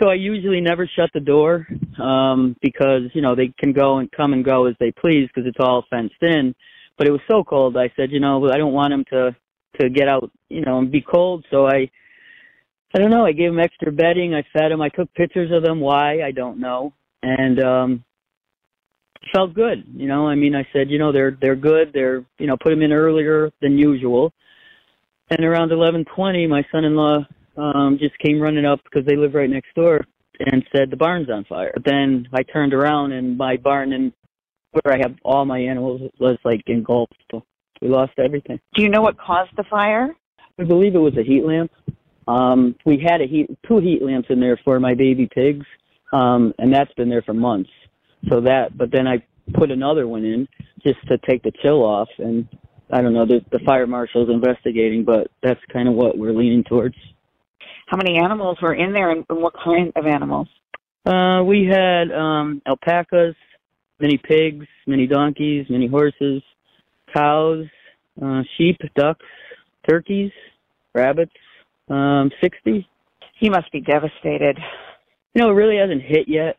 So I usually never shut the door because, you know, they can go and come and go as they please because it's all fenced in. But it was so cold, I said, you know, I don't want them to get out, you know, and be cold. So I don't know, I gave them extra bedding. I fed them. I took pictures of them. Why? I don't know. And felt good, you know. I mean, I said, you know, they're good. They're, you know, put them in earlier than usual. And around 11:20, my son-in-law just came running up because they live right next door and said the barn's on fire. But then I turned around and my barn and where I have all my animals was like engulfed. So we lost everything. Do you know what caused the fire? I believe it was a heat lamp. We had two heat lamps in there for my baby pigs, and that's been there for months. But then I put another one in just to take the chill off, and I don't know, the fire marshal's investigating, but that's kind of what we're leaning towards. How many animals were in there, and what kind of animals? We had alpacas, many pigs, many donkeys, many horses, cows, sheep, ducks, turkeys, rabbits, 60. You must be devastated. You know, it really hasn't hit yet.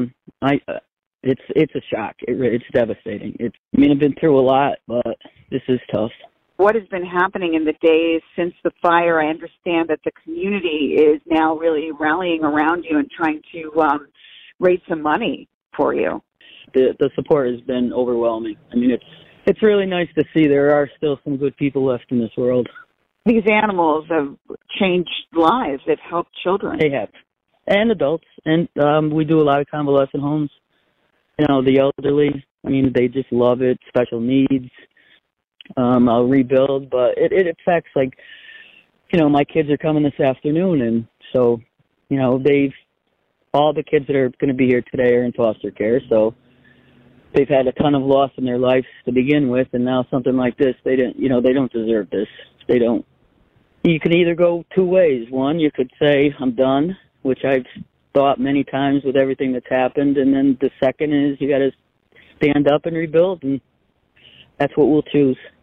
It's a shock. It's devastating. I've been through a lot, but this is tough. What has been happening in the days since the fire? I understand that the community is now really rallying around you and trying to raise some money for you. The support has been overwhelming. I mean, it's really nice to see there are still some good people left in this world. These animals have changed lives. They've helped children. They have, and adults. And we do a lot of convalescent homes. You know, the elderly, I mean, they just love it, special needs. I'll rebuild, but it affects, like, you know, my kids are coming this afternoon, and so, you know, all the kids that are going to be here today are in foster care, so they've had a ton of loss in their lives to begin with, and now something like this, they don't deserve this. They don't. You can either go two ways. One, you could say, I'm done, which I've thought many times with everything that's happened, and then the second is you got to stand up and rebuild, and that's what we'll choose.